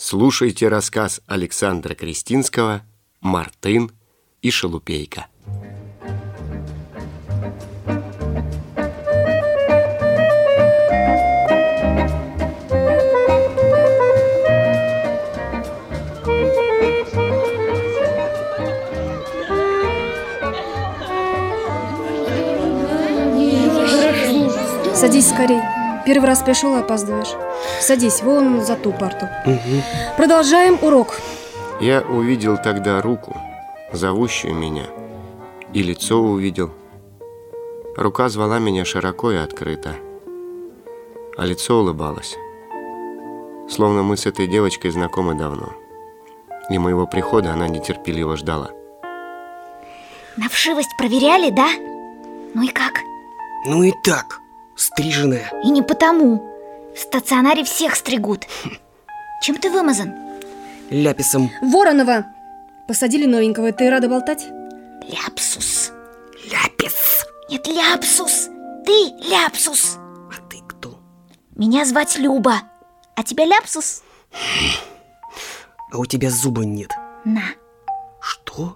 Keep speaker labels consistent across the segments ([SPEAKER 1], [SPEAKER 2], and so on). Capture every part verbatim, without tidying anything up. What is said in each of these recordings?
[SPEAKER 1] Слушайте рассказ Александра Крестинского «Мартын и шалупейка».
[SPEAKER 2] Садись скорей. Первый раз пришел и опаздываешь. Садись вон за ту парту.
[SPEAKER 3] Угу.
[SPEAKER 2] Продолжаем урок.
[SPEAKER 1] Я увидел тогда руку, зовущую меня, и лицо увидел. Рука звала меня широко и открыто, а лицо улыбалось, словно мы с этой девочкой знакомы давно, и моего прихода она нетерпеливо ждала.
[SPEAKER 4] На вшивость проверяли, да? Ну и как?
[SPEAKER 3] Ну и так, стриженная.
[SPEAKER 4] И не потому. В стационаре всех стригут. Чем ты вымазан?
[SPEAKER 3] Ляписом.
[SPEAKER 2] Воронова! Посадили новенького, ты рада болтать?
[SPEAKER 4] Ляпсус.
[SPEAKER 3] Ляпис.
[SPEAKER 4] Нет, ляпсус. Ты ляпсус.
[SPEAKER 3] А ты кто?
[SPEAKER 4] Меня звать Люба. А тебя ляпсус?
[SPEAKER 3] А у тебя зуба нет.
[SPEAKER 4] На.
[SPEAKER 3] Что?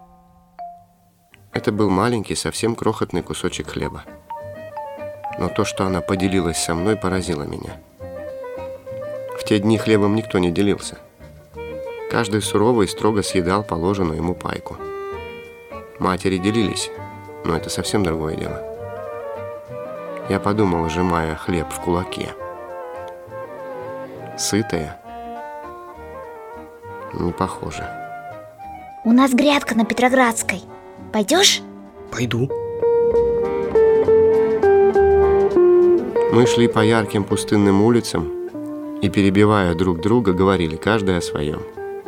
[SPEAKER 1] Это был маленький, совсем крохотный кусочек хлеба. Но то, что она поделилась со мной, поразило меня. В те дни хлебом никто не делился. Каждый сурово и строго съедал положенную ему пайку. Матери делились, но это совсем другое дело. Я подумал, сжимая хлеб в кулаке. Сытая? Не похоже.
[SPEAKER 4] У нас грядка на Петроградской. Пойдешь?
[SPEAKER 3] Пойду.
[SPEAKER 1] Мы шли по ярким пустынным улицам и, перебивая друг друга, говорили каждый о своем.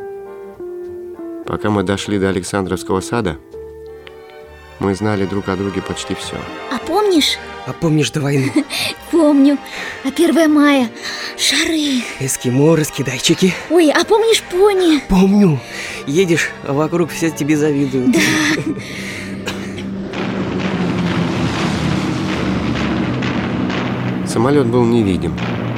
[SPEAKER 1] Пока мы дошли до Александровского сада, мы знали друг о друге почти все.
[SPEAKER 4] А помнишь?
[SPEAKER 3] А помнишь до войны?
[SPEAKER 4] Помню. А первое мая. Шары.
[SPEAKER 3] Эскимо, раскидайчики.
[SPEAKER 4] Ой, а помнишь пони?
[SPEAKER 3] Помню. Едешь, а вокруг все тебе завидуют.
[SPEAKER 4] Да.
[SPEAKER 1] Самолет был невидим.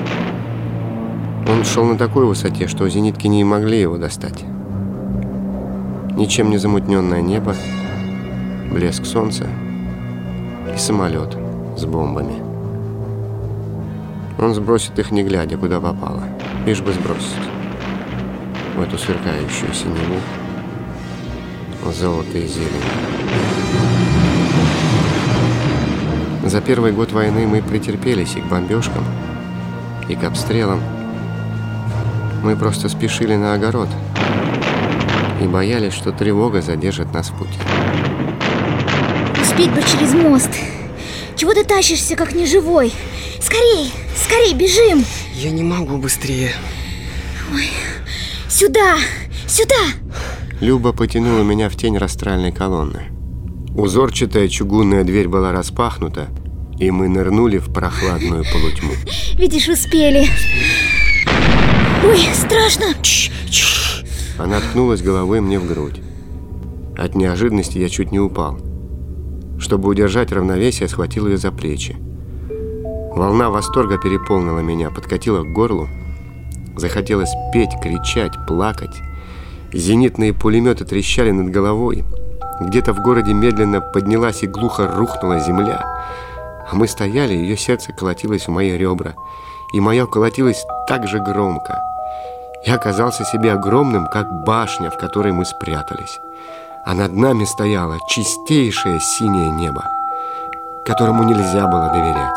[SPEAKER 1] Он шел на такой высоте, что зенитки не могли его достать. Ничем не замутненное небо, блеск солнца и самолет с бомбами. Он сбросит их не глядя, куда попало, лишь бы сбросить. В эту сверкающую синеву, золото и зелень. За первый год войны мы претерпелись и к бомбежкам, и к обстрелам. Мы просто спешили на огород и боялись, что тревога задержит нас в пути.
[SPEAKER 4] Успеть бы через мост. Чего ты тащишься, как неживой? Скорей, скорей, бежим.
[SPEAKER 3] Я не могу быстрее.
[SPEAKER 4] Ой, сюда, сюда.
[SPEAKER 1] Люба потянула меня в тень растральной колонны. Узорчатая чугунная дверь была распахнута, и мы нырнули в прохладную полутьму.
[SPEAKER 4] Видишь, успели. Ой, страшно.
[SPEAKER 1] Она ткнулась головой мне в грудь. От неожиданности я чуть не упал. Чтобы удержать равновесие, схватил ее за плечи. Волна восторга переполнила меня, подкатила к горлу. Захотелось петь, кричать, плакать. Зенитные пулеметы трещали над головой. Где-то в городе медленно поднялась и глухо рухнула земля. А мы стояли, ее сердце колотилось в мои ребра. И мое колотилось так же громко. Я оказался себе огромным, как башня, в которой мы спрятались. А над нами стояло чистейшее синее небо, которому нельзя было доверять.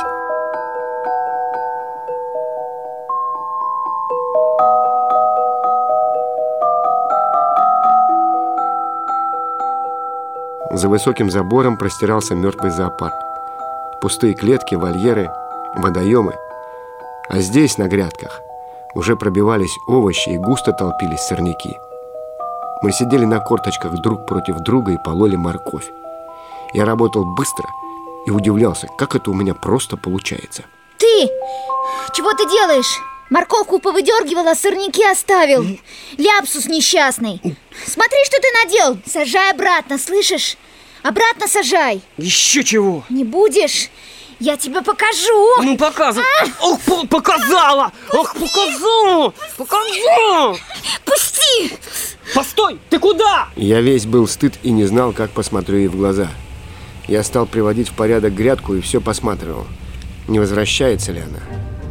[SPEAKER 1] За высоким забором простирался мертвый зоопарк. Пустые клетки, вольеры, водоемы. А здесь, на грядках, уже пробивались овощи и густо толпились сорняки. Мы сидели на корточках друг против друга и пололи морковь. Я работал быстро и удивлялся, как это у меня просто получается.
[SPEAKER 4] Ты! Чего ты делаешь? Морковку повыдергивал, а сорняки оставил. Ляпсус несчастный. Смотри, что ты наделал. Сажай обратно, слышишь? Обратно сажай.
[SPEAKER 3] Еще чего?
[SPEAKER 4] Не будешь? Я тебе покажу.
[SPEAKER 3] Ну, показывай. Ох, по- показала! Ох, показала! Показала!
[SPEAKER 4] Пусти!
[SPEAKER 3] Постой! Ты куда?
[SPEAKER 1] Я весь был стыд и не знал, как посмотрю ей в глаза. Я стал приводить в порядок грядку и все посматривал, не возвращается ли она.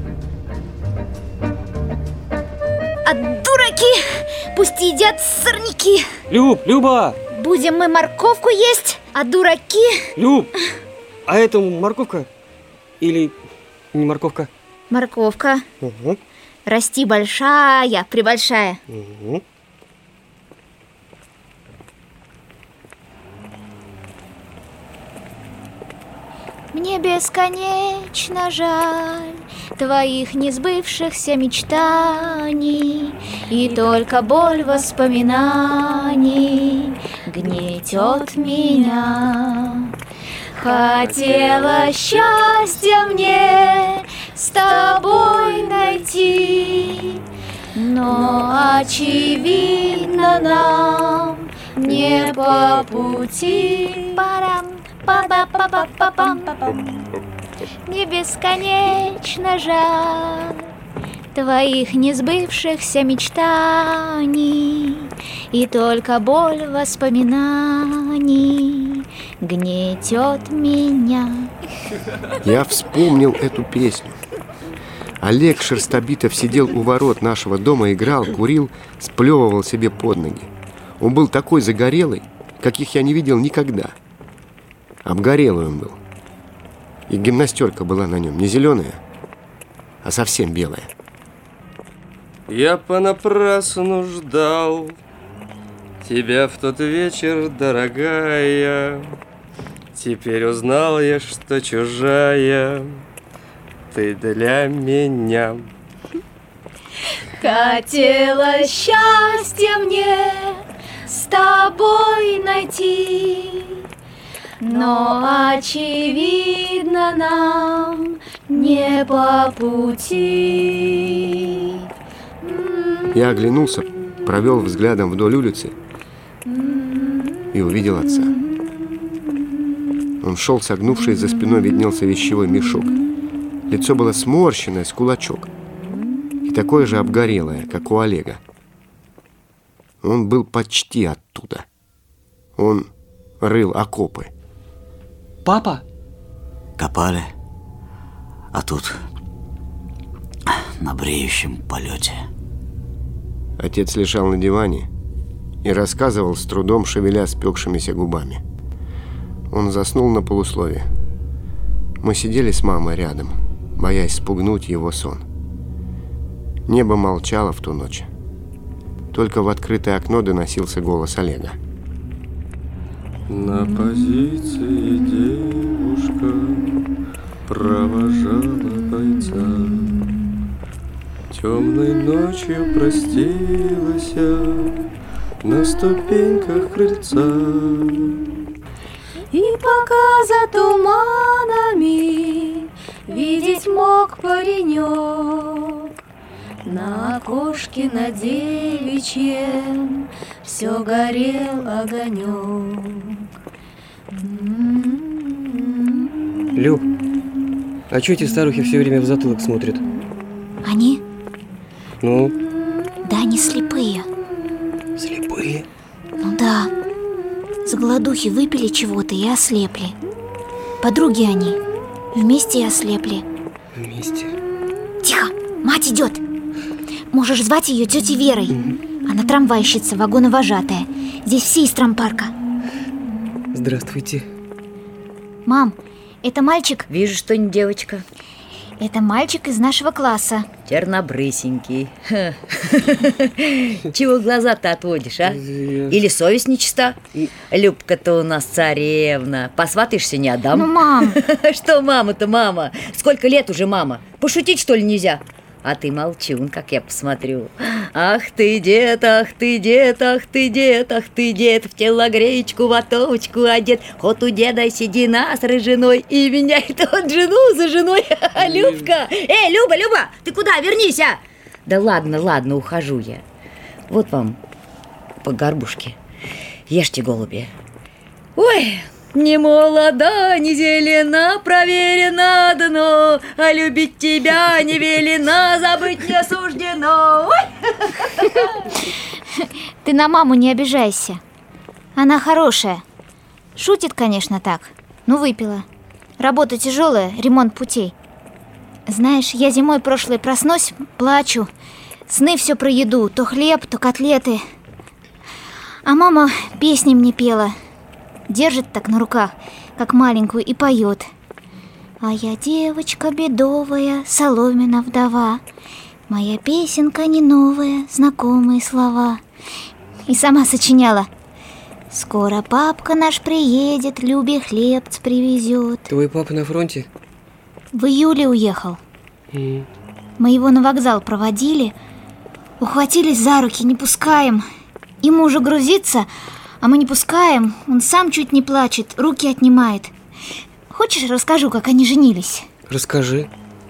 [SPEAKER 4] А дураки, пусть едят сорняки.
[SPEAKER 3] Люб, Люба!
[SPEAKER 4] Будем мы морковку есть, а дураки...
[SPEAKER 3] Люб! А это морковка? Или не морковка?
[SPEAKER 4] Морковка.
[SPEAKER 3] Угу.
[SPEAKER 4] Расти большая, прибольшая.
[SPEAKER 3] Угу.
[SPEAKER 4] Мне бесконечно жаль твоих несбывшихся мечтаний, и только боль воспоминаний гнетет меня. Хотела счастья мне с тобой найти, но очевидно нам не по пути. Парам, па-па-па-па-па-пам. Мне бесконечно жаль твоих несбывшихся мечтаний, и только боль воспоминаний гнетет меня.
[SPEAKER 1] Я вспомнил эту песню. Олег Шерстобитов сидел у ворот нашего дома, играл, курил, сплевывал себе под ноги. Он был такой загорелый, каких я не видел никогда. Обгорелый он был. И гимнастерка была на нем не зеленая, а совсем белая.
[SPEAKER 5] Я понапрасну ждал тебя в тот вечер, дорогая. Теперь узнал я, что чужая ты для меня.
[SPEAKER 4] Хотела счастья мне с тобой найти, но очевидно нам не по пути.
[SPEAKER 1] Я оглянулся, провел взглядом вдоль улицы и увидел отца. Он шел, согнувшись, за спиной виднелся вещевой мешок. Лицо было сморщенное, с кулачок, и такое же обгорелое, как у Олега. Он был почти оттуда. Он рыл окопы.
[SPEAKER 3] Папа?
[SPEAKER 6] Копали, а тут на бреющем полете.
[SPEAKER 1] Отец лежал на диване и рассказывал, с трудом шевеля спекшимися губами. Он заснул на полуслове. Мы сидели с мамой рядом, боясь спугнуть его сон. Небо молчало в ту ночь. Только в открытое окно доносился голос Олега.
[SPEAKER 5] На позиции девушка провожала бойца. Темной ночью простилась на ступеньках крыльца.
[SPEAKER 4] И пока за туманами видеть мог паренек, на окошке на девичьем все горел огонек.
[SPEAKER 3] Люб, а что эти старухи все время в затылок смотрят?
[SPEAKER 4] Они?
[SPEAKER 3] Ну?
[SPEAKER 4] Да они слепые.
[SPEAKER 3] Слепые?
[SPEAKER 4] Ну да. С голодухи выпили чего-то и ослепли. Подруги они. Вместе и ослепли.
[SPEAKER 3] Вместе.
[SPEAKER 4] Тихо, мать идет. Можешь звать ее тетей Верой.
[SPEAKER 3] Угу.
[SPEAKER 4] Она трамвайщица, вагоновожатая. Здесь все из трампарка.
[SPEAKER 3] Здравствуйте.
[SPEAKER 4] Мам, это мальчик?
[SPEAKER 7] Вижу, что не девочка.
[SPEAKER 4] Это мальчик из нашего класса.
[SPEAKER 7] Чернобрысенький. Чего глаза-то отводишь, а? Или совесть нечиста? Любка-то у нас царевна. Посватаешься, не отдам.
[SPEAKER 4] Ну, мам.
[SPEAKER 7] Что мама-то, мама? Сколько лет уже, мама? Пошутить, что ли, нельзя? А ты молчун, как я посмотрю. Ах ты, дед, ах ты, дед, ах ты, дед, ах ты, дед, в телогреечку, ватовочку одет. Вот у деда седина с рыжиной и меняет он жену за женой. Любка! Эй, Люба, Люба, ты куда? Вернись, а! Да ладно, ладно, ухожу я. Вот вам по горбушке. Ешьте, голуби. Ой, Не молода, не зелена, проверено дно, а любить тебя не велено, забыть не суждено.
[SPEAKER 4] Ты на маму не обижайся. Она хорошая. Шутит, конечно, так. Ну, выпила. Работа тяжелая, ремонт путей. Знаешь, я зимой прошлой проснусь, плачу. Сны все про еду, то хлеб, то котлеты. А мама песни мне пела. Держит так на руках, как маленькую, и поет. А я девочка бедовая, соломина вдова. Моя песенка не новая, знакомые слова. И сама сочиняла. Скоро папка наш приедет, Любе хлебц привезет.
[SPEAKER 3] Твой папа на фронте?
[SPEAKER 4] В июле уехал.
[SPEAKER 3] Mm.
[SPEAKER 4] Мы его на вокзал проводили, ухватились за руки, не пускаем. Ему уже грузиться, а мы не пускаем. Он сам чуть не плачет, руки отнимает. Хочешь, расскажу, как они женились?
[SPEAKER 3] Расскажи.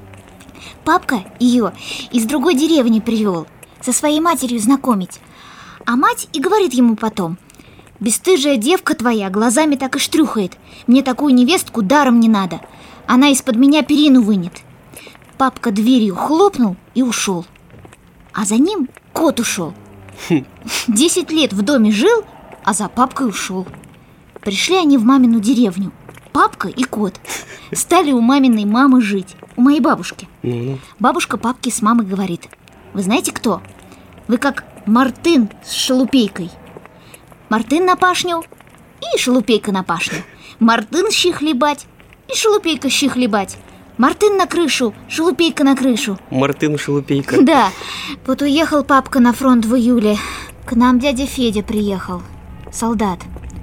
[SPEAKER 4] Папка ее из другой деревни привел, со своей матерью знакомить. А мать и говорит ему потом: бесстыжая девка твоя глазами так и штрюхает. Мне такую невестку даром не надо. Она из-под меня перину вынет. Папка дверью хлопнул и ушел. А за ним кот ушел. Десять лет в доме жил, а за папкой ушел. Пришли они в мамину деревню, папка и кот. Стали у маминой мамы жить, у моей бабушки.
[SPEAKER 3] Ну-ну.
[SPEAKER 4] Бабушка папке с мамой говорит: вы знаете кто? Вы как Мартын с шелупейкой. Мартын на пашню и шелупейка на пашню. Мартын щи хлебать и шелупейка щи хлебать. Мартын на крышу, шелупейка на крышу.
[SPEAKER 3] Мартын шелупейка.
[SPEAKER 4] Да, вот уехал папка на фронт в июле. К нам дядя Федя приехал, солдат.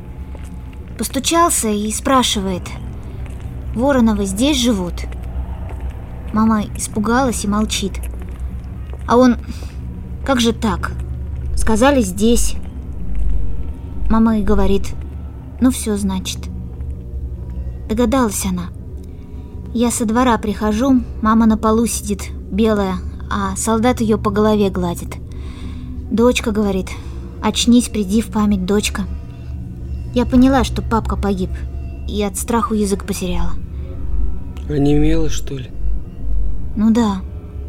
[SPEAKER 4] Постучался и спрашивает: Вороновы здесь живут? Мама испугалась и молчит. А он: как же так? Сказали, здесь. Мама и говорит: ну все, значит. Догадалась она. Я со двора прихожу, мама на полу сидит, белая, а солдат ее по голове гладит. Дочка, говорит, очнись, приди в память, дочка. Я поняла, что папка погиб, и от страху язык потеряла.
[SPEAKER 3] Онемела, что ли?
[SPEAKER 4] Ну да.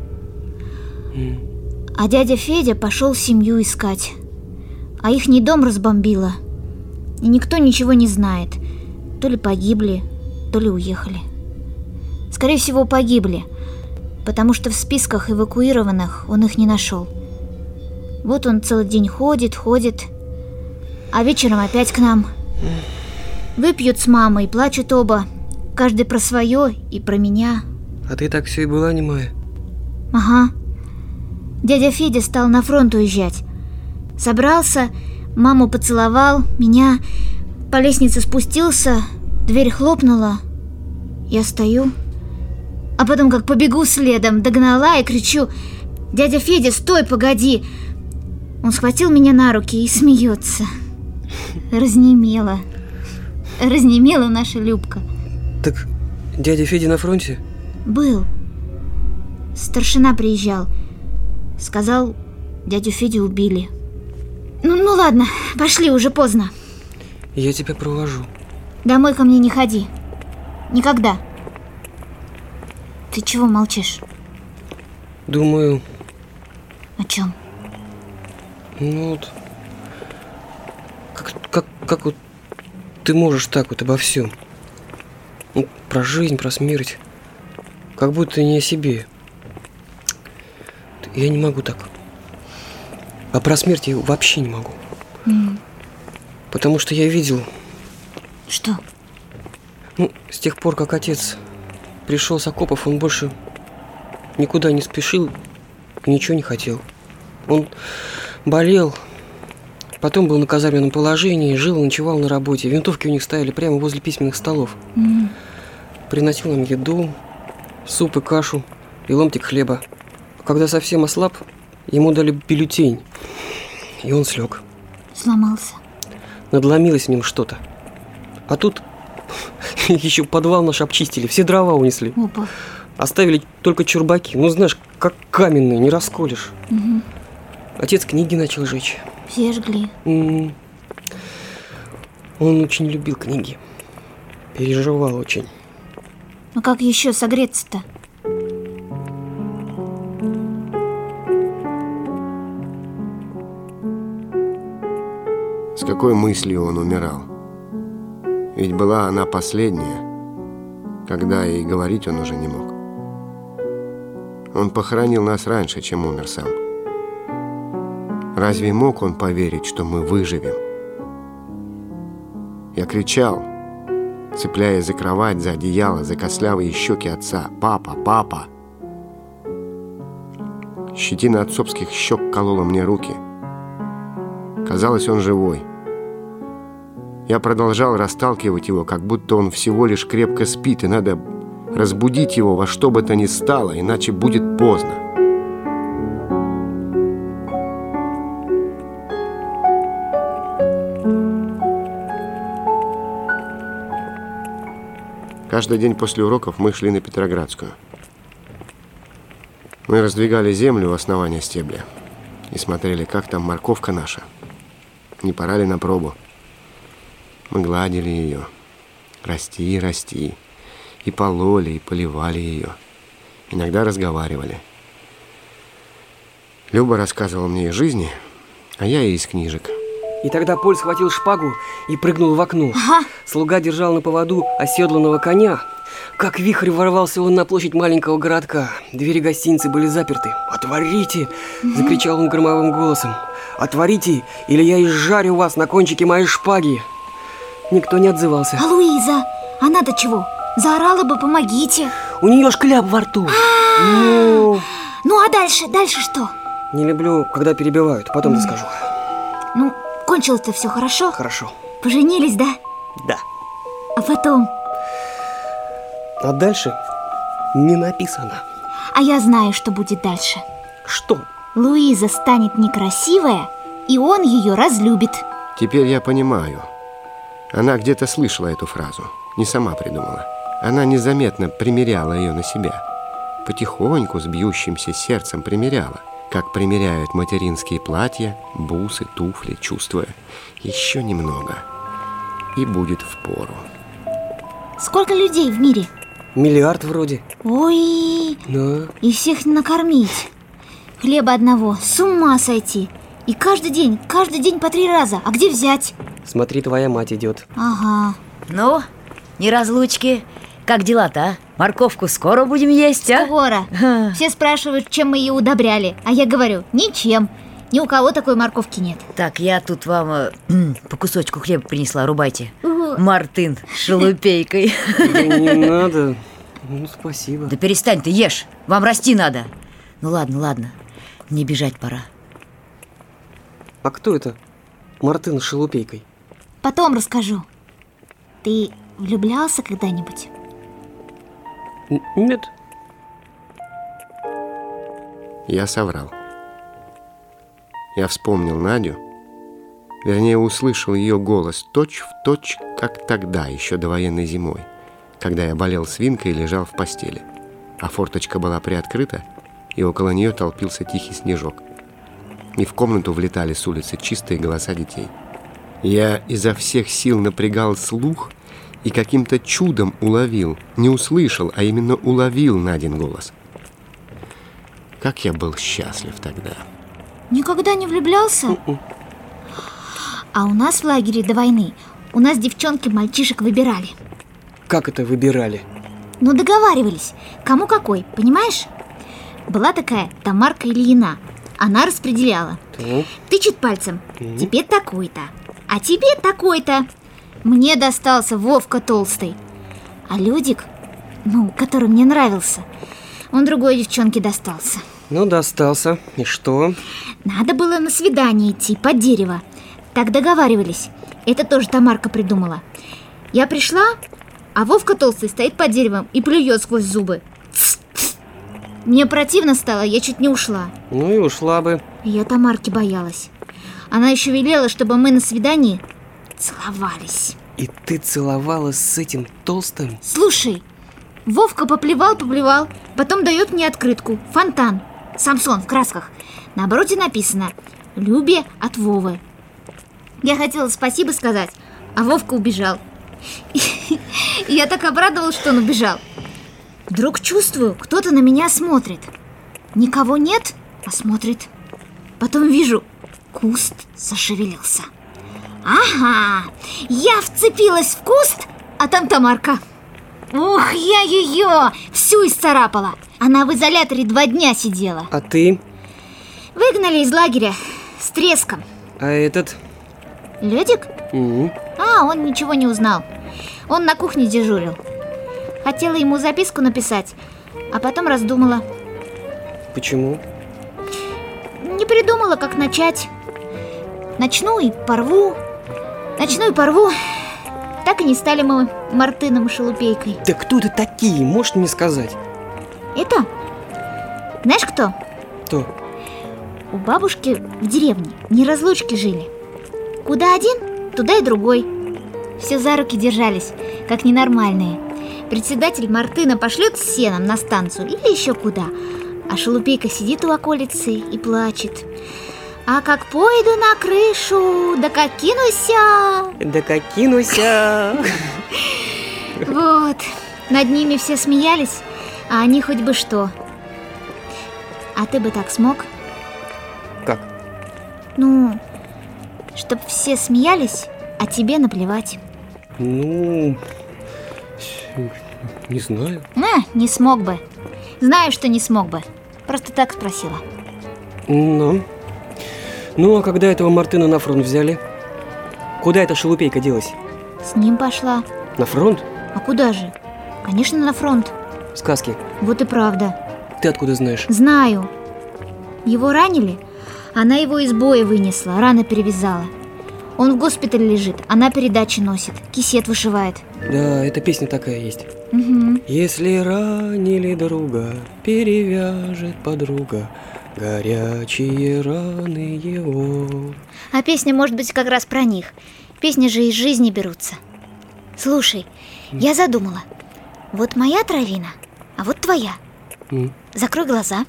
[SPEAKER 3] Mm.
[SPEAKER 4] А дядя Федя пошел семью искать. А ихний дом разбомбило. И никто ничего не знает. То ли погибли, то ли уехали. Скорее всего, погибли, потому что в списках эвакуированных он их не нашел. Вот он целый день ходит, ходит, а вечером опять к нам. Выпьют с мамой, плачут оба, каждый про свое и про меня.
[SPEAKER 3] А ты так все и была немая?
[SPEAKER 4] Ага. Дядя Федя стал на фронт уезжать. Собрался, маму поцеловал, меня, по лестнице спустился, дверь хлопнула. Я стою, а потом как побегу следом, догнала и кричу: дядя Федя, стой, погоди! Он схватил меня на руки и смеется. Разнемела. Разнемела наша Любка.
[SPEAKER 3] Так дядя Федя на фронте?
[SPEAKER 4] Был. Старшина приезжал. Сказал, дядю Федю убили. Ну, ну ладно, пошли, уже поздно.
[SPEAKER 3] Я тебя провожу.
[SPEAKER 4] Домой ко мне не ходи. Никогда. Ты чего молчишь?
[SPEAKER 3] Думаю...
[SPEAKER 4] О чем?
[SPEAKER 3] Ну вот... Как, как, как вот ты можешь так вот обо всем? Ну, про жизнь, про смерть. Как будто не о себе. Я не могу так. А про смерть я вообще не могу.
[SPEAKER 4] Mm.
[SPEAKER 3] Потому что я видел...
[SPEAKER 4] Что?
[SPEAKER 3] Ну, с тех пор, как отец пришел с окопов, он больше никуда не спешил и ничего не хотел. Он болел, потом был на казарменном положении, жил и ночевал на работе. Винтовки у них стояли прямо возле письменных столов.
[SPEAKER 4] Mm.
[SPEAKER 3] Приносил им еду, суп и кашу, и ломтик хлеба. Когда совсем ослаб, ему дали бюллетень, и он слег.
[SPEAKER 4] Сломался.
[SPEAKER 3] Надломилось в нем что-то. А тут еще подвал наш обчистили, все дрова унесли.
[SPEAKER 4] Опа.
[SPEAKER 3] Оставили только чурбаки. Ну, знаешь, как каменные, не расколешь.
[SPEAKER 4] Угу.
[SPEAKER 3] Отец книги начал жечь.
[SPEAKER 4] Все жгли.
[SPEAKER 3] М-м. Он очень любил книги. Переживал очень.
[SPEAKER 4] Ну как еще согреться-то?
[SPEAKER 1] С какой мыслью он умирал? Ведь была она последняя, когда и говорить он уже не мог. Он похоронил нас раньше, чем умер сам. Разве мог он поверить, что мы выживем? Я кричал, цепляясь за кровать, за одеяло, за костлявые щеки отца. «Папа! Папа!» Щетина отцовских щек колола мне руки. Казалось, он живой. Я продолжал расталкивать его, как будто он всего лишь крепко спит, и надо разбудить его во что бы то ни стало, иначе будет поздно. Каждый день после уроков мы шли на Петроградскую. Мы раздвигали землю у основания стебля и смотрели, как там морковка наша. Не пора ли на пробу? Мы гладили ее. Расти, расти. И пололи, и поливали ее. Иногда разговаривали. Люба рассказывала мне из жизни, а я и из книжек.
[SPEAKER 3] И тогда Поль схватил шпагу и прыгнул в окно.
[SPEAKER 4] Ага.
[SPEAKER 3] Слуга держал на поводу оседланного коня. Как вихрь ворвался он на площадь маленького городка. Двери гостиницы были заперты. «Отворите!» – закричал он громовым голосом. «Отворите, или я изжарю вас на кончике моей шпаги!» Никто не отзывался.
[SPEAKER 4] А Луиза? Она-то чего? Заорала бы, помогите.
[SPEAKER 3] У нее шкляп во рту. Ну...
[SPEAKER 4] Ну а дальше? Дальше что?
[SPEAKER 3] Не люблю, когда перебивают, потом расскажу.
[SPEAKER 4] Ну, кончилось-то все хорошо?
[SPEAKER 3] Хорошо.
[SPEAKER 4] Поженились, да?
[SPEAKER 3] Да.
[SPEAKER 4] А потом?
[SPEAKER 3] А дальше не написано.
[SPEAKER 4] А я знаю, что будет дальше.
[SPEAKER 3] Что?
[SPEAKER 4] Луиза станет некрасивая, и он ее разлюбит.
[SPEAKER 1] Теперь я понимаю. Она где-то слышала эту фразу, не сама придумала. Она незаметно примеряла ее на себя. Потихоньку, с бьющимся сердцем примеряла, как примеряют материнские платья, бусы, туфли, чувствуя: еще немного, и будет впору.
[SPEAKER 4] Сколько людей в мире?
[SPEAKER 3] Миллиард вроде.
[SPEAKER 4] Ой,
[SPEAKER 3] Да.
[SPEAKER 4] и всех накормить. Хлеба одного, с ума сойти. И каждый день, каждый день по три раза. А где взять?
[SPEAKER 3] Смотри, твоя мать идет.
[SPEAKER 4] Ага.
[SPEAKER 7] Ну, неразлучки. Как дела-то, а? Морковку скоро будем есть, а?
[SPEAKER 4] Скоро. Все спрашивают, чем мы ее удобряли. А я говорю, ничем. Ни у кого такой морковки нет.
[SPEAKER 7] Так, я тут вам э, по кусочку хлеба принесла, рубайте.
[SPEAKER 4] Угу.
[SPEAKER 7] Мартын с шелупейкой.
[SPEAKER 3] Да не надо. Ну, спасибо.
[SPEAKER 7] Да перестань ты, ешь. Вам расти надо. Ну ладно, ладно. Мне бежать пора.
[SPEAKER 3] А кто это? Мартын с шелупейкой.
[SPEAKER 4] Потом расскажу. Ты влюблялся когда-нибудь?
[SPEAKER 3] Н- Нет.
[SPEAKER 1] Я соврал. Я вспомнил Надю, вернее, услышал ее голос точь-в-точь, как тогда, еще до военной зимой, когда я болел свинкой и лежал в постели, а форточка была приоткрыта, и около нее толпился тихий снежок. И в комнату влетали с улицы чистые голоса детей. Я изо всех сил напрягал слух и каким-то чудом уловил, не услышал, а именно уловил Надин голос. Как я был счастлив тогда.
[SPEAKER 4] Никогда не влюблялся? А у нас в лагере до войны у нас девчонки мальчишек выбирали.
[SPEAKER 3] Как это выбирали?
[SPEAKER 4] Ну, договаривались, кому какой, понимаешь? Была такая Тамарка Ильина. Она распределяла.
[SPEAKER 3] Ну?
[SPEAKER 4] Тычет пальцем. Тебе такой-то, а тебе такой-то. Мне достался Вовка толстый. А Людик, ну, который мне нравился, он другой девчонке достался.
[SPEAKER 3] Ну, достался. И что?
[SPEAKER 4] Надо было на свидание идти под дерево. Так договаривались. Это тоже Тамарка придумала. Я пришла, а Вовка толстый стоит под деревом и плюет сквозь зубы. Мне противно стало, я чуть не ушла.
[SPEAKER 3] Ну и ушла бы.
[SPEAKER 4] Я Тамарки боялась. Она еще велела, чтобы мы на свидании целовались.
[SPEAKER 3] И ты целовалась с этим толстым?
[SPEAKER 4] Слушай, Вовка поплевал-поплевал, потом дает мне открытку. Фонтан. Самсон в красках. На обороте написано: Любе от Вовы. Я хотела спасибо сказать, а Вовка убежал. Я так обрадовалась, что он убежал. Вдруг чувствую, кто-то на меня смотрит. Никого нет, а смотрит. Потом вижу, куст зашевелился. Ага, я вцепилась в куст, а там Тамарка. Ух, я ее всю исцарапала. Она в изоляторе два дня сидела.
[SPEAKER 3] А ты?
[SPEAKER 4] Выгнали из лагеря с треском.
[SPEAKER 3] А этот?
[SPEAKER 4] Лёдик?
[SPEAKER 3] Угу.
[SPEAKER 4] А, он ничего не узнал. Он на кухне дежурил. Хотела ему записку написать, а потом раздумала.
[SPEAKER 3] Почему?
[SPEAKER 4] Не придумала, как начать. Начну и порву. Начну и порву. Так и не стали мы Мартыном и Шалупейкой.
[SPEAKER 3] Да кто это такие? Можешь мне сказать?
[SPEAKER 4] Это? Знаешь кто?
[SPEAKER 3] Кто?
[SPEAKER 4] У бабушки в деревне неразлучки жили. Куда один, туда и другой. Все за руки держались, как ненормальные. Председатель Мартына пошлет с сеном на станцию или еще куда, а Шалупейка сидит у околицы и плачет. А как пойду на крышу, да как кинуся.
[SPEAKER 3] Да как кинуся.
[SPEAKER 4] Вот, над ними все смеялись, а они хоть бы что. А ты бы так смог?
[SPEAKER 3] Как?
[SPEAKER 4] Ну, чтоб все смеялись, а тебе наплевать.
[SPEAKER 3] Ну, не знаю.
[SPEAKER 4] А, не смог бы. Знаю, что не смог бы. Просто так спросила.
[SPEAKER 3] Ну, ну а когда этого Мартына на фронт взяли? Куда эта Шалупейка делась?
[SPEAKER 4] С ним пошла.
[SPEAKER 3] На фронт?
[SPEAKER 4] А куда же? Конечно, на фронт.
[SPEAKER 3] Сказки.
[SPEAKER 4] Вот и правда.
[SPEAKER 3] Ты откуда знаешь?
[SPEAKER 4] Знаю. Его ранили, она его из боя вынесла, раны перевязала. Он в госпитале лежит, она передачи носит, кисет вышивает.
[SPEAKER 3] Да, эта песня такая есть.
[SPEAKER 4] Угу.
[SPEAKER 3] Если ранили друга, перевяжет подруга горячие раны его.
[SPEAKER 4] А песня может быть как раз про них. Песни же из жизни берутся. Слушай, я задумала. Вот моя травина, а вот твоя.
[SPEAKER 3] М.
[SPEAKER 4] Закрой глаза.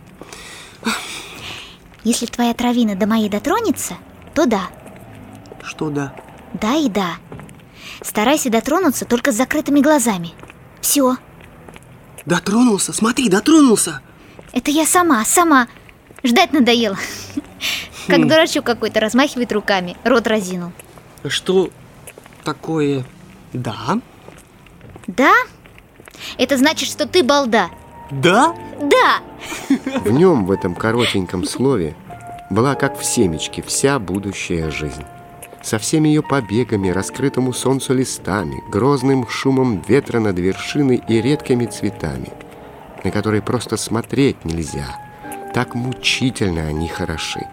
[SPEAKER 4] Если твоя травина до моей дотронется, то да.
[SPEAKER 3] Что да?
[SPEAKER 4] Да и да. Старайся дотронуться только с закрытыми глазами. Все.
[SPEAKER 3] Дотронулся, смотри, дотронулся.
[SPEAKER 4] Это я сама, сама. Ждать надоело. Как дурачок какой-то размахивает руками, рот разинул.
[SPEAKER 3] Что такое да?
[SPEAKER 4] Да? Это значит, что ты балда.
[SPEAKER 3] Да?
[SPEAKER 4] Да!
[SPEAKER 1] В нем, в этом коротеньком слове, была, как в семечке, вся будущая жизнь. Со всеми ее побегами, раскрытому солнцу листами, грозным шумом ветра над вершиной и редкими цветами, на которые просто смотреть нельзя. Так мучительно они хороши.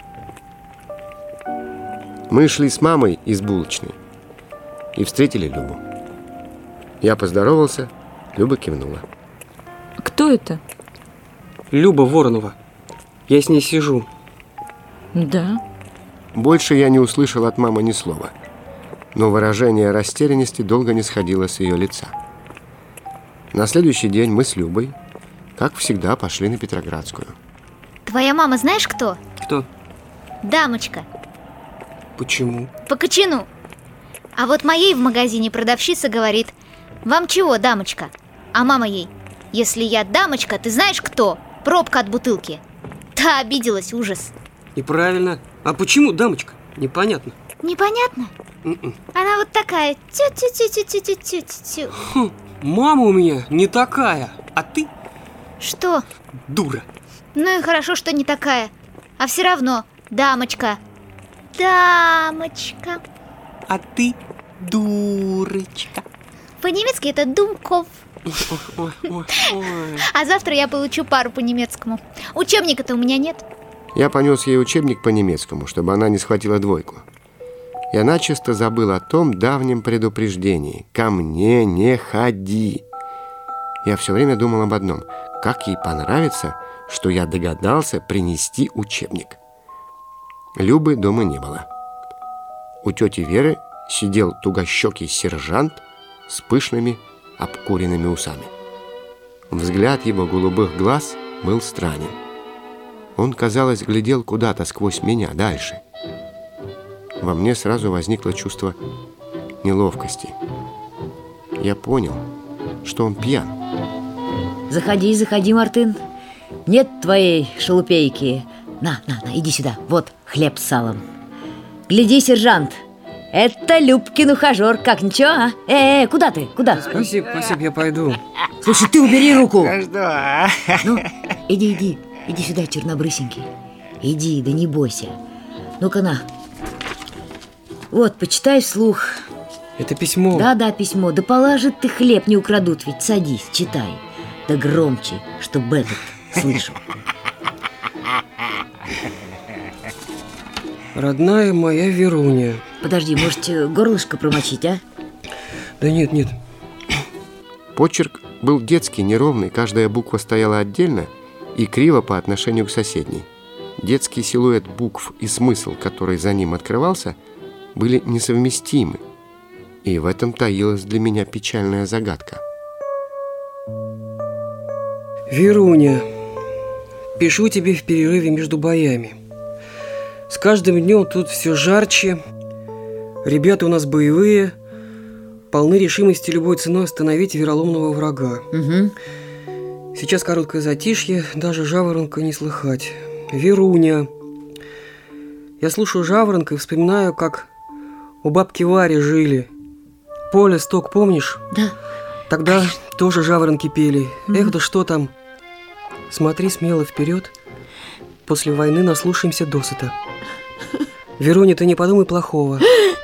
[SPEAKER 1] Мы шли с мамой из булочной и встретили Любу. Я поздоровался, Люба кивнула.
[SPEAKER 8] Кто это?
[SPEAKER 3] Люба Воронова. Я с ней сижу.
[SPEAKER 8] Да.
[SPEAKER 1] Больше я не услышал от мамы ни слова, но выражение растерянности долго не сходило с ее лица. На следующий день мы с Любой, как всегда, пошли на Петроградскую.
[SPEAKER 4] Твоя мама знаешь кто?
[SPEAKER 3] Кто?
[SPEAKER 4] Дамочка.
[SPEAKER 3] Почему?
[SPEAKER 4] По кочану. А вот моей в магазине продавщица говорит: вам чего, дамочка? А мама ей: если я дамочка, ты знаешь кто? Пробка от бутылки. Та обиделась, ужас.
[SPEAKER 3] Неправильно. А почему, дамочка? Непонятно.
[SPEAKER 4] Непонятно?
[SPEAKER 3] М-м.
[SPEAKER 4] Она вот такая. Тю-тю-тю-тю-тю-тю-тю.
[SPEAKER 3] Хм, мама у меня не такая, а ты
[SPEAKER 4] Что?
[SPEAKER 3] дура.
[SPEAKER 4] Ну и хорошо, что не такая. А все равно, дамочка. Дамочка.
[SPEAKER 3] А ты дурочка.
[SPEAKER 4] По-немецки это думков.
[SPEAKER 3] Ой, ой, ой.
[SPEAKER 4] А завтра я получу пару по немецкому. Учебника-то у меня нет.
[SPEAKER 1] Я понес ей учебник по немецкому, чтобы она не схватила двойку. Я начисто забыл о том давнем предупреждении: ко мне не ходи. Я все время думал об одном: как ей понравится, что я догадался принести учебник. Любы дома не было. У тети Веры сидел тугощекий сержант с пышными обкуренными усами. Взгляд его голубых глаз был странен. Он, казалось, глядел куда-то сквозь меня, дальше. Во мне сразу возникло чувство неловкости. я понял, что он пьян.
[SPEAKER 7] Заходи, заходи, Мартын. Нет твоей шалупейки. На, на, на, иди сюда. Вот хлеб с салом. Гляди, сержант, это Любкин ухажер. Как, ничего, а? Э, э, куда ты? Куда?
[SPEAKER 3] Спасибо, спасибо, я пойду.
[SPEAKER 7] Слушай, ты убери руку.
[SPEAKER 6] Жду, а?
[SPEAKER 7] Ну, иди, иди. Иди сюда, чернобрысенький. Иди, да не бойся. Ну-ка, на. Вот, почитай вслух.
[SPEAKER 3] Это письмо.
[SPEAKER 7] Да-да, письмо. Да положит ты хлеб, не украдут ведь. Садись, читай. Да громче, чтобы этот слышал.
[SPEAKER 3] Родная моя Веруня.
[SPEAKER 7] Подожди, может, горлышко промочить, а?
[SPEAKER 3] Да нет, нет.
[SPEAKER 1] Почерк был детский, неровный, каждая буква стояла отдельно и криво по отношению к соседней. Детский силуэт букв и смысл, который за ним открывался, были несовместимы. И в этом таилась для меня печальная загадка.
[SPEAKER 3] Веруня, пишу тебе в перерыве между боями. С каждым днем тут все жарче. Ребята у нас боевые, полны решимости любой ценой остановить вероломного врага.
[SPEAKER 7] Угу.
[SPEAKER 3] Сейчас короткое затишье, даже жаворонка не слыхать. Веруня. Я слушаю жаворонка и вспоминаю, как у бабки Вари жили. Поле, сток, помнишь?
[SPEAKER 7] Да.
[SPEAKER 3] Тогда тоже жаворонки пели. Mm-hmm. Эх, да что там? Смотри смело вперед. После войны наслушаемся досыта. Веруня, ты не подумай плохого.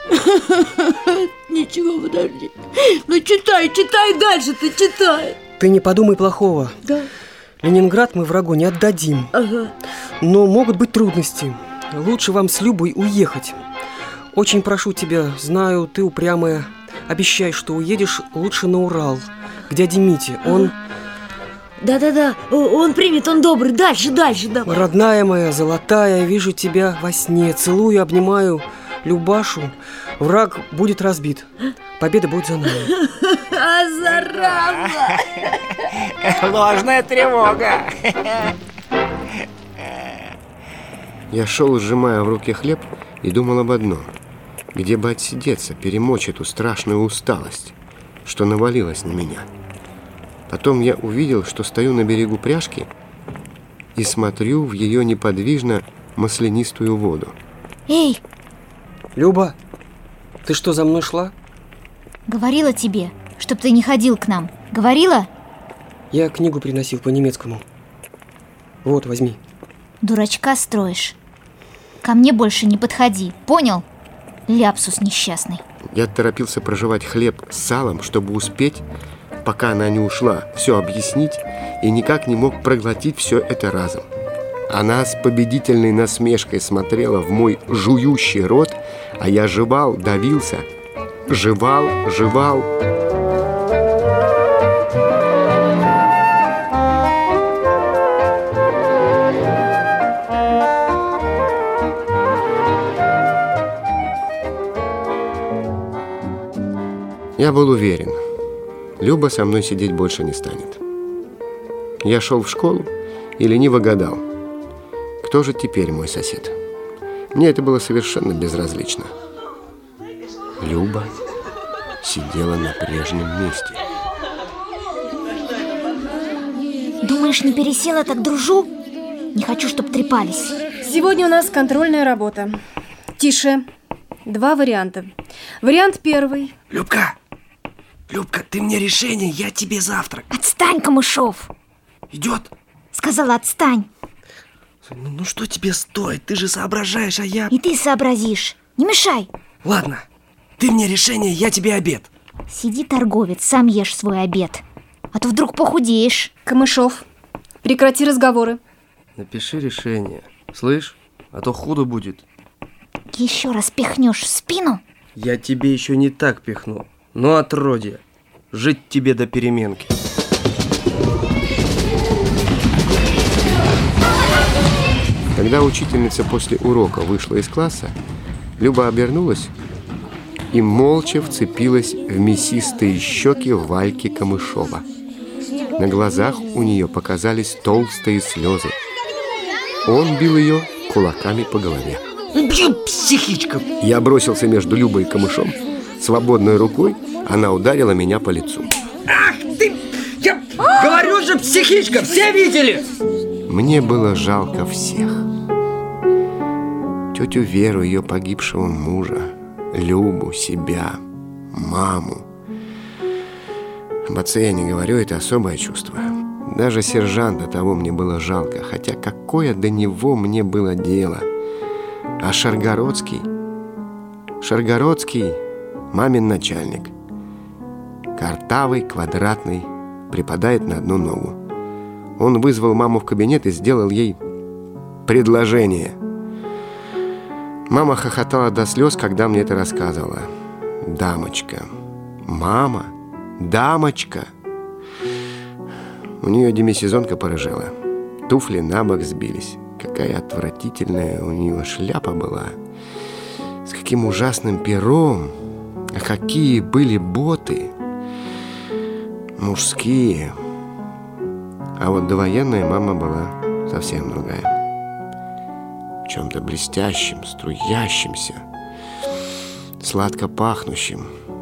[SPEAKER 7] Ничего, подожди. Ну читай, читай дальше, ты читай.
[SPEAKER 3] Ты не подумай плохого.
[SPEAKER 7] Да.
[SPEAKER 3] Ленинград мы врагу не отдадим.
[SPEAKER 7] Ага.
[SPEAKER 3] Но могут быть трудности. Лучше вам с Любой уехать. Очень прошу тебя, знаю, ты упрямая. Обещай, что уедешь лучше на Урал, к дяде Мите. Он...
[SPEAKER 7] Да-да-да, он примет, он добрый. Дальше, дальше, давай.
[SPEAKER 3] Родная моя, золотая, вижу тебя во сне. Целую, обнимаю Любашу. Враг будет разбит. Победа будет за нами.
[SPEAKER 7] А зараза!
[SPEAKER 6] Ложная тревога.
[SPEAKER 1] Я шел, сжимая в руке хлеб, и думал об одном. Где бы отсидеться, перемочь эту страшную усталость, что навалилась на меня. Потом я увидел, что стою на берегу пряжки и смотрю в ее неподвижно маслянистую воду.
[SPEAKER 4] Эй!
[SPEAKER 3] Люба, ты что, за мной шла?
[SPEAKER 4] Говорила тебе, чтоб ты не ходил к нам. Говорила?
[SPEAKER 3] Я книгу приносил по-немецкому. Вот, возьми.
[SPEAKER 4] Дурачка строишь. Ко мне больше не подходи, понял? Ляпсус несчастный.
[SPEAKER 1] Я торопился прожевать хлеб с салом, чтобы успеть, пока она не ушла, все объяснить, и никак не мог проглотить все это разом. Она с победительной насмешкой смотрела в мой жующий рот, а я жевал, давился, жевал, жевал. Я был уверен, Люба со мной сидеть больше не станет. Я шел в школу и лениво гадал, кто же теперь мой сосед. Мне это было совершенно безразлично. Люба сидела на прежнем месте.
[SPEAKER 4] Думаешь, не пересела, так дружу? Не хочу, чтоб трепались.
[SPEAKER 2] Сегодня у нас контрольная работа. Тише. Два варианта. Вариант первый.
[SPEAKER 9] Любка! Любка, ты мне решение, я тебе завтрак.
[SPEAKER 4] Отстань, Камышов!
[SPEAKER 9] Идет?
[SPEAKER 4] Сказала, отстань.
[SPEAKER 9] Ну, ну что тебе стоит? Ты же соображаешь, а я...
[SPEAKER 4] И ты сообразишь. Не мешай.
[SPEAKER 9] Ладно, ты мне решение, я тебе обед.
[SPEAKER 4] Сиди, торговец, сам ешь свой обед. А то вдруг похудеешь.
[SPEAKER 2] Камышов, прекрати разговоры.
[SPEAKER 5] Напиши решение, слышь? А то худо будет.
[SPEAKER 4] Еще раз пихнешь в спину.
[SPEAKER 5] Я тебе еще не так пихну. Ну, отродье, жить тебе до переменки.
[SPEAKER 1] Когда учительница после урока вышла из класса, Люба обернулась и молча вцепилась в мясистые щеки Вальки Камышова. На глазах у нее показались толстые слезы. Он бил ее кулаками по голове.
[SPEAKER 9] Психичка!
[SPEAKER 1] Я бросился между Любой и Камышом, свободной рукой Она ударила меня по лицу.
[SPEAKER 3] Ах ты! Я говорю же, психичка, все видели!
[SPEAKER 1] Мне было жалко всех. Тетю Веру, ее погибшего мужа, Любу, себя, маму. Об отце я не говорю, это особое чувство. Даже сержанта того мне было жалко, хотя какое до него мне было дело. А Шаргородский... Шаргородский мамин начальник. Картавый, квадратный, припадает на одну ногу. Он вызвал маму в кабинет и сделал ей предложение. Мама хохотала до слез, когда мне это рассказывала. Дамочка. Мама. Дамочка. У нее демисезонка порыжела. Туфли на бок сбились. Какая отвратительная у нее шляпа была. С каким ужасным пером. А какие были боты. Мужские. А вот довоенная мама была совсем другая. В чем-то блестящем, струящемся, сладко пахнущем.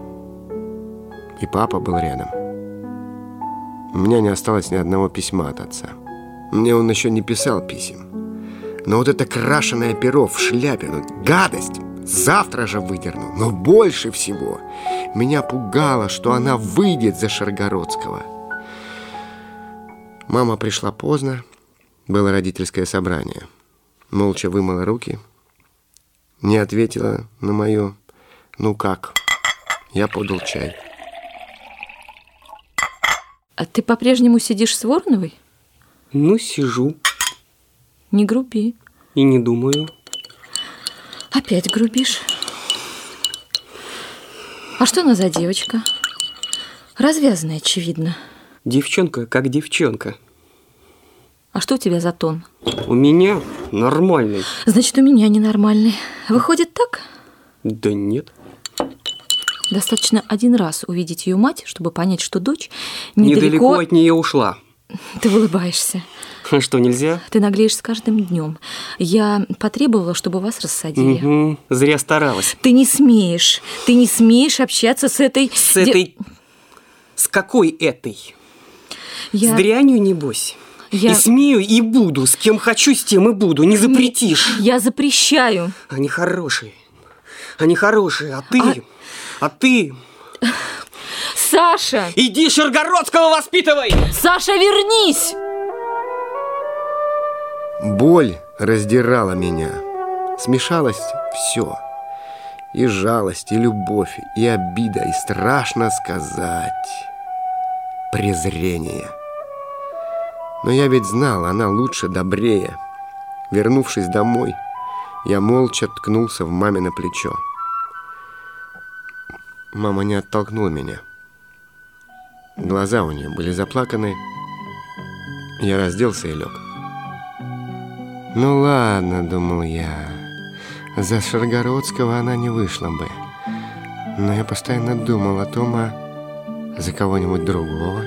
[SPEAKER 1] И папа был рядом. У меня не осталось ни одного письма от отца. Мне он еще не писал писем. Но вот это крашеное перо в шляпе, ну, гадость, завтра же выдерну. Но больше всего меня пугало, что она выйдет за Шаргородского. Мама пришла поздно, было родительское собрание. Молча вымыла руки, не ответила на мое «ну как?». Я подал чай.
[SPEAKER 8] А ты по-прежнему сидишь с Вороновой?
[SPEAKER 3] Ну, сижу.
[SPEAKER 8] Не груби.
[SPEAKER 3] И не думаю.
[SPEAKER 8] Опять грубишь. А что она за девочка? Развязанная, очевидно.
[SPEAKER 3] Девчонка как девчонка.
[SPEAKER 8] А что у тебя за тон?
[SPEAKER 3] У меня нормальный.
[SPEAKER 8] Значит, у меня ненормальный. Выходит так?
[SPEAKER 3] Да нет.
[SPEAKER 8] Достаточно один раз увидеть ее мать, чтобы понять, что дочь недалеко...
[SPEAKER 3] Недалеко от нее ушла.
[SPEAKER 8] Ты улыбаешься.
[SPEAKER 3] А что, нельзя?
[SPEAKER 8] Ты наглеешь с каждым днем. Я потребовала, чтобы вас рассадили.
[SPEAKER 3] Угу. Зря старалась.
[SPEAKER 8] Ты не смеешь. Ты не смеешь общаться с этой...
[SPEAKER 3] С этой... С какой этой?
[SPEAKER 8] Я...
[SPEAKER 3] С дрянью, небось?
[SPEAKER 8] Я...
[SPEAKER 3] И смею, и буду. С кем хочу, с тем и буду. Не запретишь.
[SPEAKER 8] Я запрещаю.
[SPEAKER 3] Они хорошие. Они хорошие. А ты... А, а ты...
[SPEAKER 8] Саша!
[SPEAKER 3] Иди Шаргородского воспитывай!
[SPEAKER 8] Саша, вернись!
[SPEAKER 1] Боль раздирала меня. Смешалось все. И жалость, и любовь, и обида, и страшно сказать презрение. Но я ведь знал, она лучше, добрее. Вернувшись домой, я молча ткнулся в мамино плечо. Мама не оттолкнула меня. Глаза у нее были заплаканы. Я разделся и лег. Ну ладно, думал я, за Шаргородского она не вышла бы. Но я постоянно думал о том, а за кого-нибудь другого.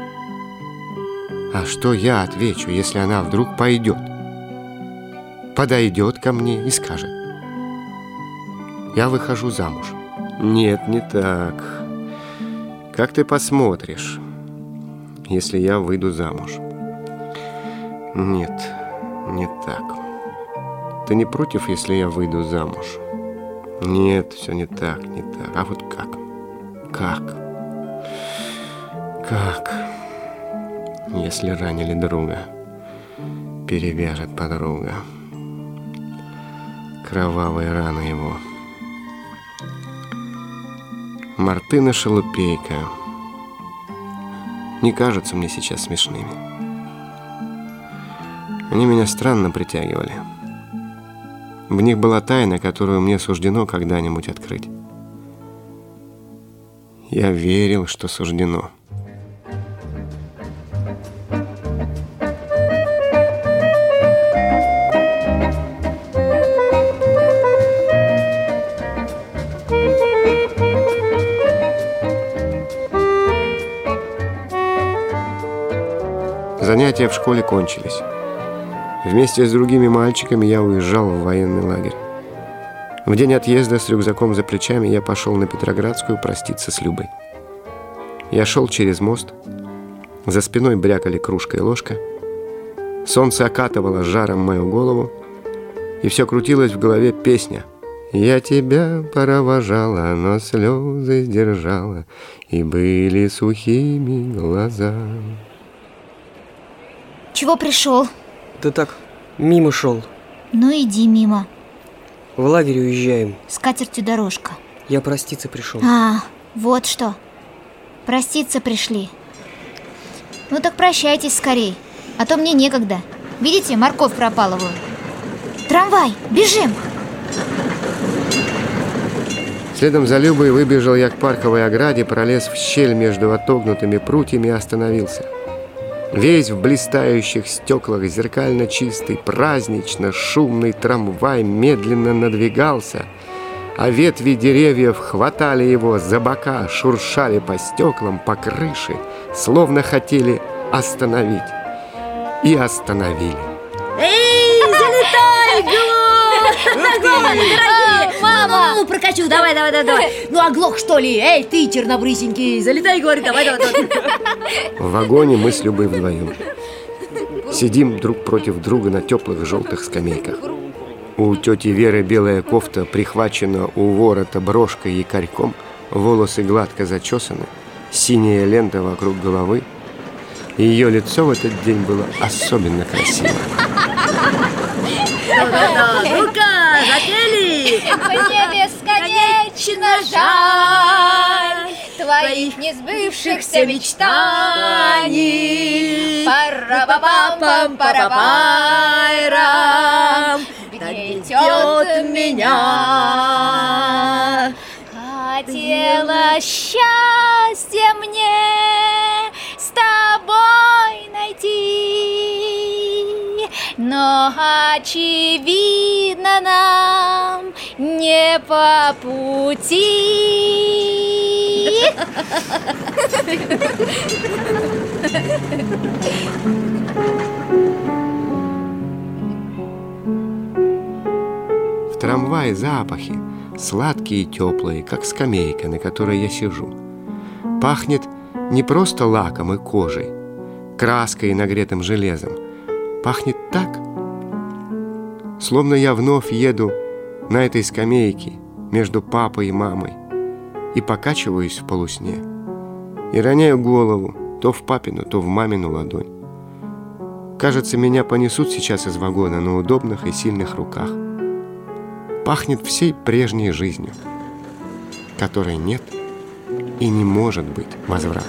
[SPEAKER 1] А что я отвечу, если она вдруг пойдет? Подойдет ко мне и скажет: я выхожу замуж. Нет, не так. Как ты посмотришь, если я выйду замуж? Нет, не так. Ты не против, если я выйду замуж? Нет, все не так, не так. А вот как? Как? Как? Если ранили друга, перевяжет подруга. Кровавые раны его. Мартын и Шалупейка не кажутся мне сейчас смешными. Они меня странно притягивали. В них была тайна, которую мне суждено когда-нибудь открыть. Я верил, что суждено. Занятия в школе кончились. Вместе с другими мальчиками я уезжал в военный лагерь. В день отъезда с рюкзаком за плечами я пошел на Петроградскую проститься с Любой. Я шел через мост. За спиной брякали кружка и ложка. Солнце окатывало жаром мою голову, и все крутилось в голове песня. Я тебя провожала, но слезы сдержала, и были сухими глаза.
[SPEAKER 4] Чего пришел?
[SPEAKER 3] Да так, мимо шел.
[SPEAKER 4] Ну иди мимо.
[SPEAKER 3] В лагерь уезжаем.
[SPEAKER 4] С катертью дорожка.
[SPEAKER 3] Я проститься пришел.
[SPEAKER 4] А, вот что. Проститься пришли. Ну так прощайтесь скорей, а то мне некогда. Видите, морковь пропала вон. Трамвай, бежим!
[SPEAKER 1] Следом за Любой выбежал я к парковой ограде, пролез в щель между отогнутыми прутьями и остановился. Весь в блистающих стеклах, зеркально чистый, празднично шумный трамвай медленно надвигался, а ветви деревьев хватали его за бока, шуршали по стеклам, по крыше, словно хотели остановить. И остановили.
[SPEAKER 7] Эй, залетай, Глох! Дорогие! Мама! Ну, прокачу, давай, давай, давай, давай. Ну, оглох, что ли? Эй, ты, чернобрысенький, залетай, говорит, давай, давай, давай.
[SPEAKER 1] В вагоне мы с Любой вдвоем. Сидим друг против друга на теплых желтых скамейках. У тети Веры белая кофта прихвачена у ворота брошкой и якорьком, волосы гладко зачесаны, синяя лента вокруг головы. Ее лицо в этот день было особенно красиво.
[SPEAKER 7] Да-да-да, ну-ка, запели!
[SPEAKER 4] Мне бесконечно жаль твоих несбывшихся мечтаний. Пара-па-пам-пара-пайрам гнетет меня. Хотела счастье мне с тобой найти, но очевидно нам не по пути.
[SPEAKER 1] В трамвае запахи, сладкие и теплые, как скамейка, на которой я сижу. Пахнет не просто лаком и кожей, краской и нагретым железом. Пахнет так, словно я вновь еду на этой скамейке между папой и мамой и покачиваюсь в полусне, и роняю голову то в папину, то в мамину ладонь. Кажется, меня понесут сейчас из вагона на удобных и сильных руках. Пахнет всей прежней жизнью, которой нет и не может быть возврата.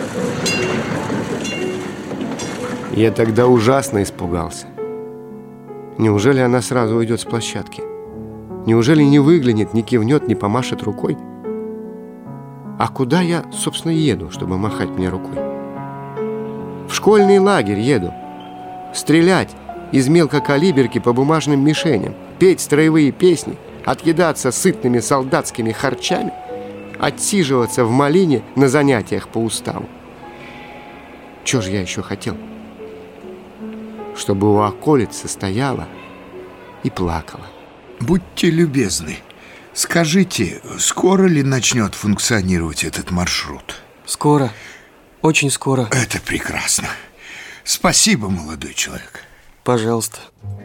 [SPEAKER 1] Я тогда ужасно испугался. Неужели она сразу уйдет с площадки? Неужели не выглянет, не кивнет, не помашет рукой? А куда я, собственно, еду, чтобы махать мне рукой? В школьный лагерь еду. Стрелять из мелкокалиберки по бумажным мишеням, петь строевые песни, отъедаться сытными солдатскими харчами, отсиживаться в малине на занятиях по уставу. Чего же я еще хотел? Чтобы у околицы стояла и плакала.
[SPEAKER 10] Будьте любезны, скажите, скоро ли начнет функционировать этот маршрут?
[SPEAKER 3] Скоро, очень скоро.
[SPEAKER 10] Это прекрасно. Спасибо, молодой человек.
[SPEAKER 3] Пожалуйста.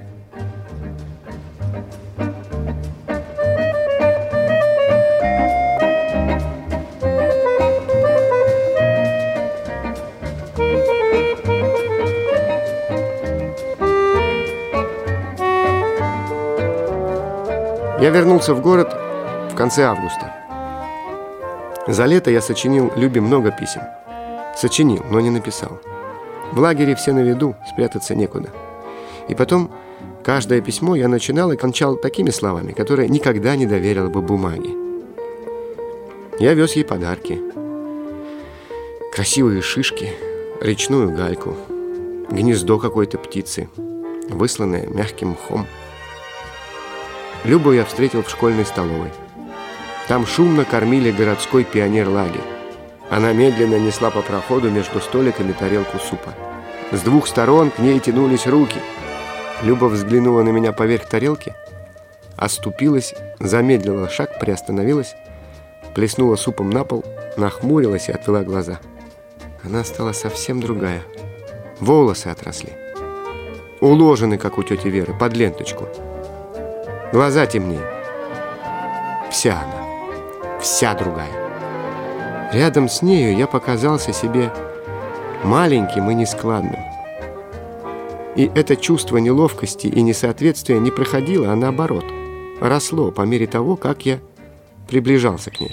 [SPEAKER 1] Я вернулся в город в конце августа. За лето я сочинил Любе много писем. Сочинил, но не написал. В лагере все на виду, спрятаться некуда. И потом каждое письмо я начинал и кончал такими словами, которые никогда не доверил бы бумаге. Я вез ей подарки. Красивые шишки, речную гальку, гнездо какой-то птицы, высланное мягким мхом. Любу я встретил в школьной столовой. Там шумно кормили городской пионер-лагерь. Она медленно несла по проходу между столиками тарелку супа. С двух сторон к ней тянулись руки. Люба взглянула на меня поверх тарелки, оступилась, замедлила шаг, приостановилась, плеснула супом на пол, нахмурилась и отвела глаза. Она стала совсем другая. Волосы отросли. Уложены, как у тети Веры, под ленточку. Глаза темнее. Вся она, вся другая. Рядом с нею я показался себе маленьким и нескладным. И это чувство неловкости и несоответствия не проходило, а наоборот, росло по мере того, как я приближался к ней.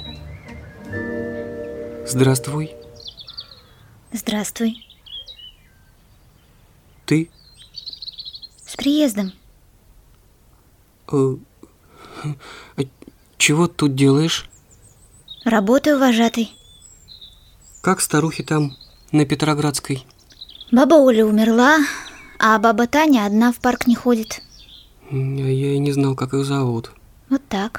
[SPEAKER 3] Здравствуй.
[SPEAKER 4] Здравствуй.
[SPEAKER 3] Ты?
[SPEAKER 4] С приездом.
[SPEAKER 3] Э, а чего тут делаешь?
[SPEAKER 4] Работаю вожатой.
[SPEAKER 3] Как старухи там, на Петроградской?
[SPEAKER 4] Баба Оля умерла, а баба Таня одна в парк не ходит.
[SPEAKER 3] А я и не знал, как их зовут.
[SPEAKER 4] Вот так.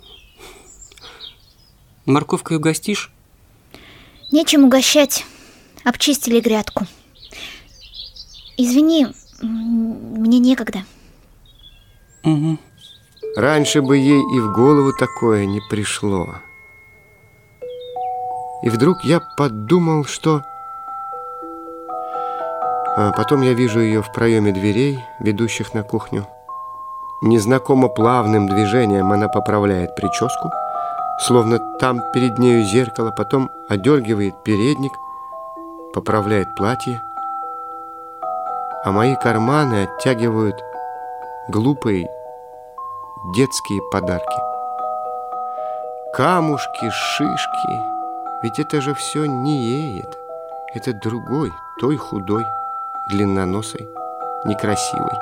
[SPEAKER 3] Морковкой угостишь?
[SPEAKER 4] Нечем угощать. Обчистили грядку. Извини, мне некогда.
[SPEAKER 3] Угу.
[SPEAKER 1] Раньше бы ей и в голову такое не пришло. И вдруг я подумал, что... А потом я вижу ее в проеме дверей, ведущих на кухню. Незнакомо плавным движением она поправляет прическу, словно там перед нею зеркало, потом одергивает передник, поправляет платье, а мои карманы оттягивают глупые детские подарки. Камушки, шишки. Ведь это же все не ей, это другой, той худой, длинноносой, некрасивой.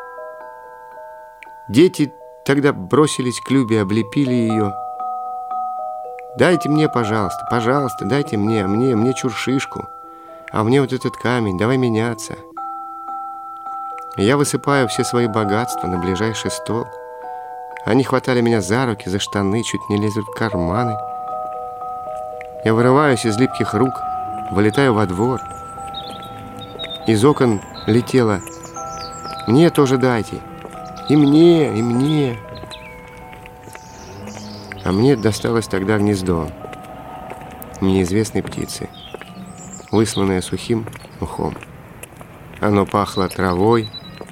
[SPEAKER 1] Дети тогда бросились к Любе, облепили ее. «Дайте мне, пожалуйста, пожалуйста, дайте мне, мне, мне чуршишку, а мне вот этот камень, давай меняться». И я высыпаю все свои богатства на ближайший стол. Они хватали меня за руки, за штаны, чуть не лезут в карманы. Я вырываюсь из липких рук, вылетаю во двор. Из окон летело: «Мне тоже дайте! И мне, и мне!» А мне досталось тогда гнездо неизвестной птицы, высланное сухим мхом. Оно пахло травой,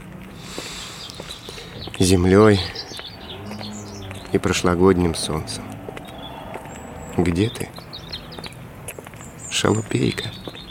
[SPEAKER 1] землей и прошлогодним солнцем. Где ты, шалупейка?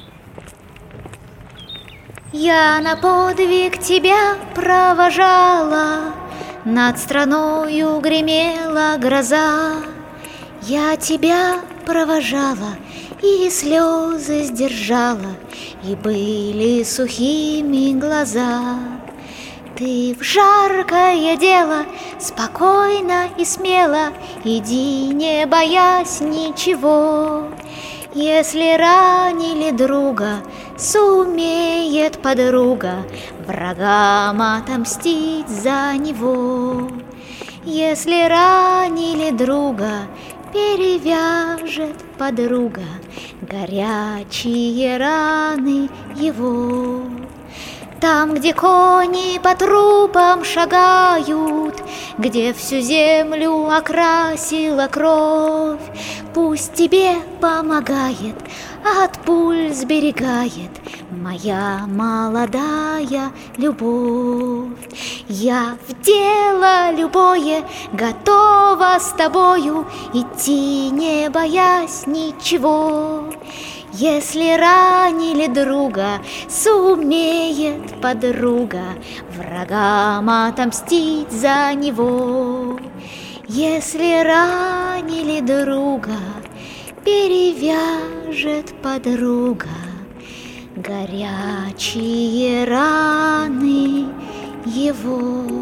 [SPEAKER 4] Я на подвиг тебя провожала, над страною гремела гроза. Я тебя провожала и слезы сдержала, и были сухими глаза. Ты в жаркое дело спокойно и смело иди, не боясь ничего. Если ранили друга, сумеет подруга врагам отомстить за него. Если ранили друга, перевяжет подруга горячие раны его. Там, где кони по трупам шагают, где всю землю окрасила кровь, пусть тебе помогает, от пуль сберегает моя молодая любовь. Я в дело любое готова с тобою идти, не боясь ничего. Если ранили друга, сумеет подруга врагам отомстить за него. Если ранили друга, перевяжет подруга горячие раны его.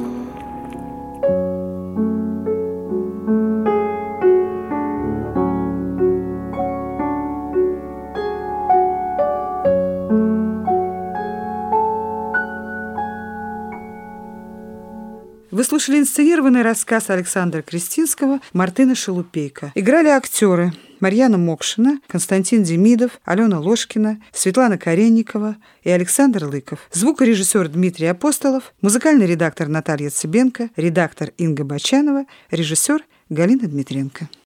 [SPEAKER 11] Вы слушали инсценированный рассказ Александра Крестинского «Мартына Шалупейка». Играли актеры: Марьяна Мокшина, Константин Демидов, Алена Ложкина, Светлана Каренникова и Александр Лыков. Звукорежиссер Дмитрий Апостолов, музыкальный редактор Наталья Цыбенко, редактор Инга Бочанова, режиссер Галина Дмитренко.